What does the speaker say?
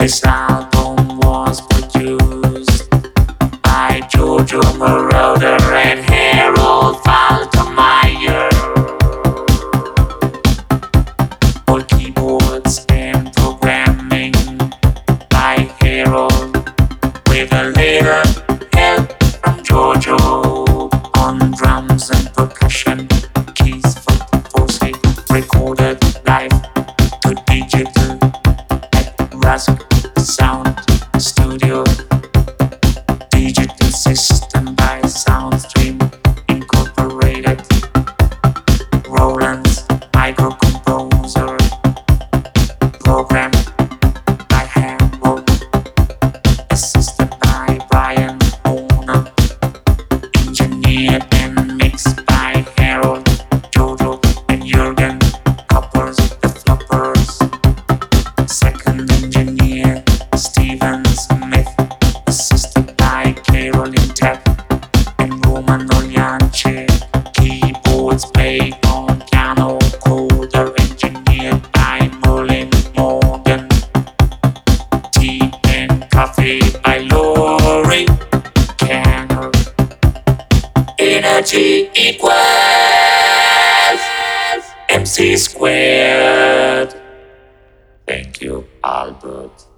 This album was produced by Giorgio Moroder and Harold Faltermeyer. For keyboards and programming by Harold, with a little help from Giorgio. On drums and percussion, keys for Forsake, recorded live to digital at Rask Sound Studio. Digital system by Soundstream Incorporated. Roland's microcomposer, programmed by Harold, assisted by Brian Horner, engineered and mixed by Harold, Jojo and Jürgen Koppers, the Floppers. Second engineer Stephen Smith, assisted by Caroline Tepp and Roman Oliance. Keyboards played on piano, coder engineered by Merlin Morgan. Tea and coffee by Laurie Canner. Energy equals MC squared. Thank you, Albert.